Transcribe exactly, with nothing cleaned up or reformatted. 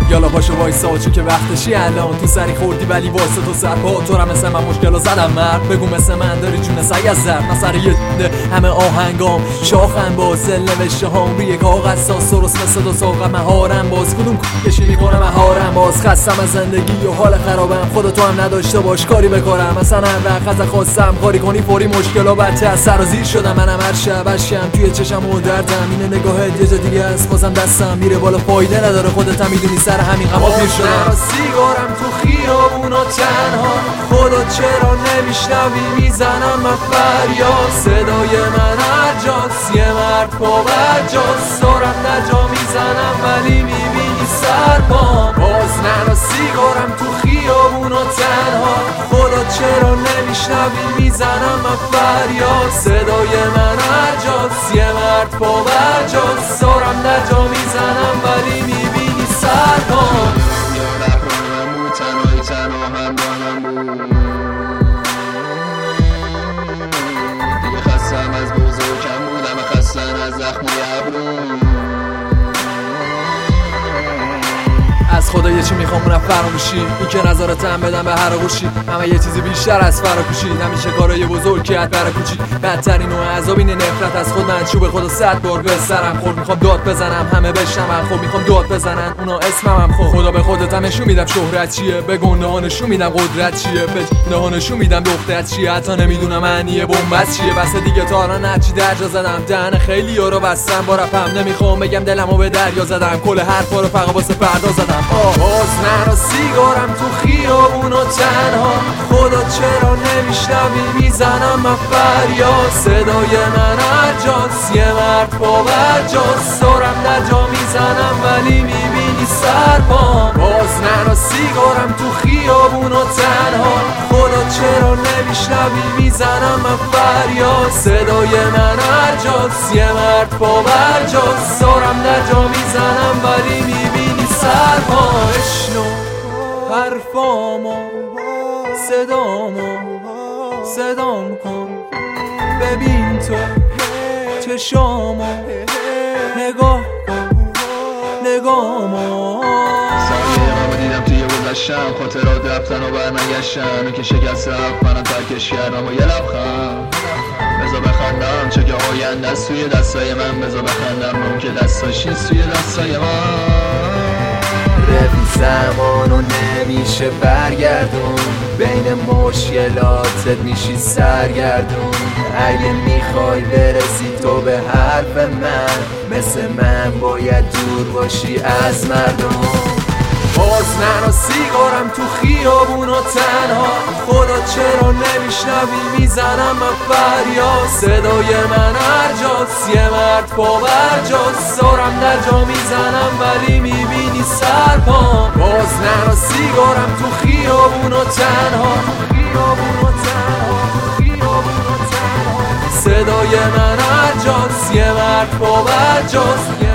یالا پاشو وایسا چون که وقتشی الان تو سری خوردی ولی واسه تو سر پا تو هم مثل من مشکل زدم مرد بگو مثل من داری جون سگ از زرد من سر یه همه آهنگام شاخم باز دل نوشته هام روی کاغذ ساز درست مثل دو ساقه مهارم باز کدوم کشی میکنه مهارم باز خستم از زندگی و حال خرابم خدا تو هم نداشته باش کاری بکارم مثلا وقت از خواستم کاری کنی فوری مشکل و بدتر سر و زیر شدم منم هر شب اشکم توی چشم و دردم اینه نگاهت یه جا دیگه است بازم دستم میره بالا فایده نداره خودت هم میدونی سر همین اما پیر شدم سیگارم تو خیابونا تنها خدا چرا نمیشنوی میزنم من فریاد صدای من هر جاست یه مرد با برجاست دارم نجا میزنم ولی میبینی سر پام باز نرا سیگارم تو خیابونا تنها خدا چرا نمیشنوی میزنم من فریاد صدای من هر جاست یه مرد با برجاست دارم نجا میزنم ولی میبینی سر پام تنهایی تنها همراهم بود دیگه خستم از بزرگم بودم خستن از زخمای ابروم از خدا یه چی میخوام اونم فراموشی این که نظارتم بدم به هر گوشی همه یه چیزی بیشتر از فراکوشی همیشه کارای بزرگ که از برا کوچی بدترین و عذاب اینه نفرت از خود من چوب خدا صد بار به سرم خورد میخوام داد بزنم همه بشنون خب میخوام داد بزنن اونا اسمم هم خود خدا به خودت نشون میدم شهرت چیه به گنده ها نشون میدم قدرت چیه به گنده ها نشون میدم دخترت چیه حتی نمیدونم معنی بنبست چیه بس دیگه تا الان هرچی درجا زدم دهن خیلی ها رو بستم با رپم نمیخوام بگم دلمو به دریا زدم کل حرفا رو فقط واسه فردا زدم باز نرا سیگارم تو خیابونا تنها خدا چرا نمیشنوی میزنم من فریاد صدای من هر جاست یه مرد با برجاست دارم نجا میزنم ولی میبینی سر پام باز نرا سیگارم تو خیابونا تنها خدا چرا نمیشنوی میزنم من فریاد صدای من هر جاست یه مرد با برجاست دارم نجا میزنم ولی میبینی سر پام اشنو حرفامو صدامو صدام کن ببین تو چشامو نگاه کن نگامو سایه‌امو دیدم توی گذشتم خاطرات رفتن و برنگشتن اون که شکست رفت منم ترکش کردم و یه لبخند بذار بخندم چه که آینده است توی دستای من بذار بخندم اون که دستاش نیست توی دستای من رفی زمانو نمیشه برگردون بین مشکلاتت میشی سرگردون اگه میخوای برسی تو به حرف من مثل من باید دور باشی از مردم باز نرا سیگارم تو خیابونا تنها خدا چرا نمیشنوی میزنم من فریاد صدای من هر جاست یه مرد با برجاست دارم نجا میزنم ولی میبینی سر پام باز نرا سیگارم تو خیابونا تنها خیابونا تنها خیابونا تنها صدای من هر جاست یه مرد با برجاست